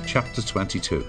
Chapter 22.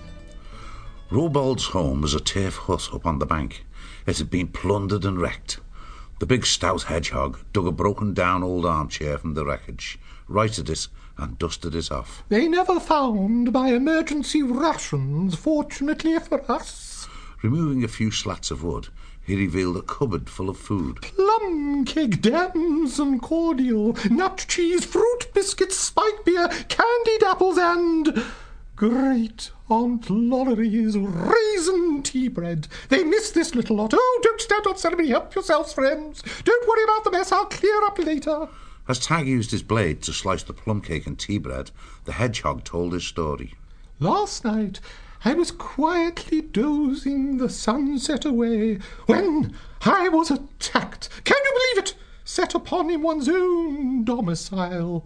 Robold's home was a turf hut up on the bank. It had been plundered and wrecked. The big stout hedgehog dug a broken-down old armchair from the wreckage, righted it, and dusted it off. They never found my emergency rations, fortunately for us. Removing a few slats of wood, he revealed a cupboard full of food. Plum cake, damson cordial, nut cheese, fruit biscuits, spike beer, candied apples, and great Aunt Lollery's raisin tea bread. They missed this little lot. Oh, don't stand on ceremony. Help yourselves, friends. Don't worry about the mess. I'll clear up later. As Tag used his blade to slice the plum cake and tea bread, the hedgehog told his story. Last night I was quietly dozing the sunset away when I was attacked. Can you believe it? Set upon in one's own domicile.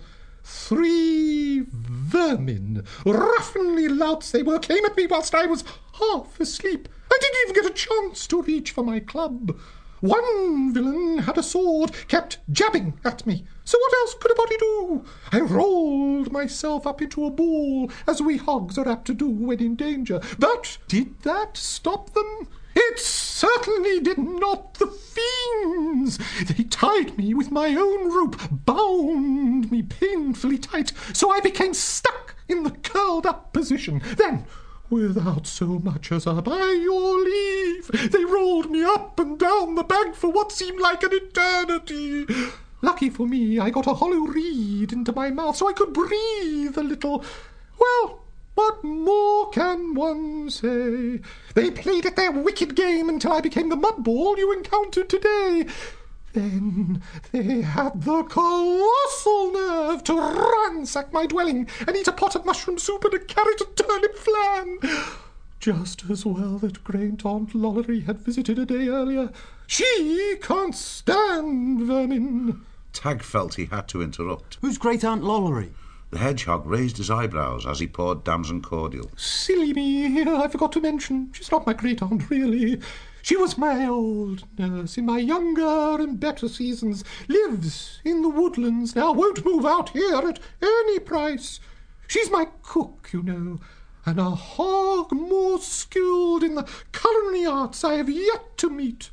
3 vermin, ruffianly louts they were, came at me whilst I was half asleep. I didn't even get a chance to reach for my club. One villain had a sword, kept jabbing at me. So what else could a body do? I rolled myself up into a ball, as we hogs are apt to do when in danger. But did that stop them? It certainly did not. The fiends! They tied me with my own rope, bound me painfully tight, so I became stuck in the curled-up position. Then, without so much as a by your leave, they rolled me up and down the bank for what seemed like an eternity. Lucky for me, I got a hollow reed into my mouth so I could breathe a little. Well, what more can one say? They played at their wicked game until I became the mudball you encountered today. Then they had the colossal nerve to ransack my dwelling and eat a pot of mushroom soup and a carrot and turnip flan. Just as well that great Aunt Lollery had visited a day earlier. She can't stand vermin. Tag felt he had to interrupt. Who's great Aunt Lollery? The hedgehog raised his eyebrows as he poured damson cordial. Silly me, I forgot to mention. She's not my great-aunt, really. She was my old nurse in my younger and better seasons. Lives in the woodlands now, won't move out here at any price. She's my cook, you know, and a hog more skilled in the culinary arts I have yet to meet.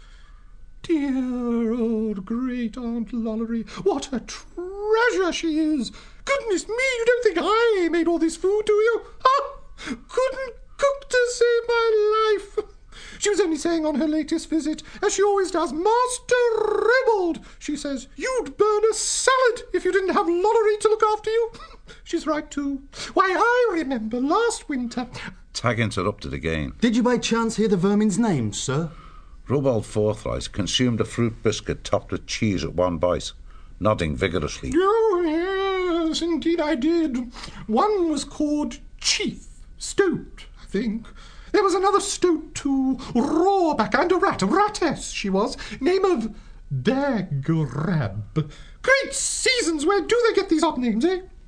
Dear old great Aunt Lollery, what a treasure she is! Goodness me, you don't think I made all this food, do you? Ah, couldn't cook to save my life. She was only saying on her latest visit, as she always does, Master Ribald, she says, you'd burn a salad if you didn't have Lollery to look after you. She's right, too. Why, I remember last winter... Tag interrupted again. Did you by chance hear the vermin's names, sir? Robold Forthright consumed a fruit biscuit topped with cheese at one bite, nodding vigorously. Oh, yes, indeed I did. One was called Chief Stoat, I think. There was another Stoat too, Rawback, and a ratess she was, name of Dagrab. Great seasons, where do they get these odd names, eh?